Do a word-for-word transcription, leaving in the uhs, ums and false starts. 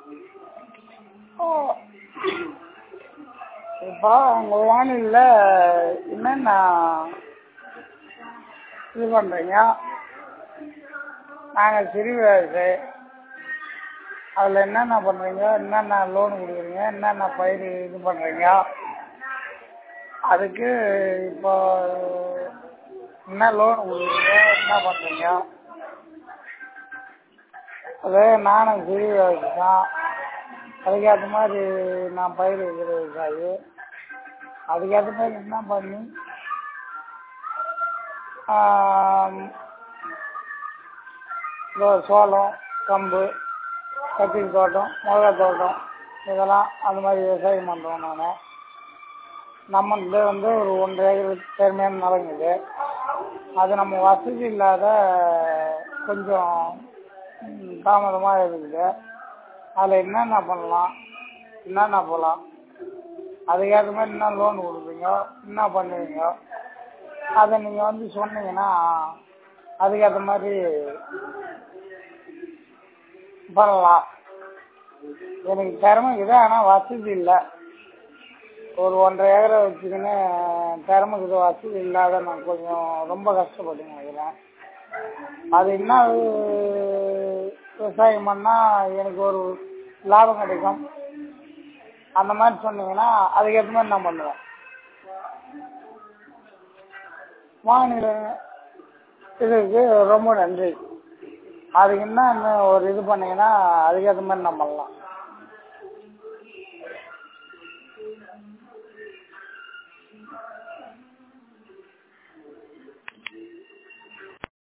இப்போ உங்க வானிலையில என்னென்ன இது பண்றீங்க? நாங்க சிறு விவசாயி, அதுல என்னென்ன பண்றீங்க, என்னென்ன லோன் கொடுக்குறீங்க, என்னென்ன பயிர் இது பண்றீங்க, அதுக்கு இப்போ என்ன லோன் கொடுக்குறீங்க, என்ன பண்றீங்க? அது நானும் சிறு விவசாயி தான், அதுக்கேற்ற மாதிரி நான் பயிர் வைக்கிற விவசாயி. அதுக்கேற்ற மாதிரி என்ன பண்ணி சோளம், கம்பு, கத்திரி தோட்டம், மிளகா தோட்டம், இதெல்லாம் அந்த மாதிரி விவசாயம் பண்ணுறோம். நான் நம்மளது வந்து ஒரு ஒன்றரை ஏக்கர் பெருமையான நிலங்குது. அது நம்ம வசதி இல்லாத கொஞ்சம் தாமதமாக இருக்குது. அதில் என்னென்ன பண்ணலாம், என்னென்ன போகலாம், அதுக்கேற்ற மாதிரி என்ன லோன் கொடுப்பீங்க, என்ன பண்ணுவீங்க, அதை நீங்கள் வந்து சொன்னீங்கன்னா அதுக்கேற்ற மாதிரி பண்ணலாம். எனக்கு திறமை இருக்குது, ஆனால் வசதி இல்லை. ஒரு ஒன்றரை ஏக்கரை வச்சுக்கின்னு திறமை இருக்குது, வசதி இல்லாத நான் கொஞ்சம் ரொம்ப கஷ்டப்பட்டு நினைக்கிறேன். அது என்ன விவசாயம் பண்ணால் எனக்கு ஒரு லாபம் கிடைக்கும், அந்த மாதிரி சொன்னீங்கன்னா அதுக்கேற்ற மாதிரி நான் பண்ணுவேன். வானிலை இதுக்கு ரொம்ப நன்றி. அதுக்கு என்ன ஒரு இது பண்ணீங்கன்னா அதுக்கேற்ற மாதிரி நான் பண்ணலாம்.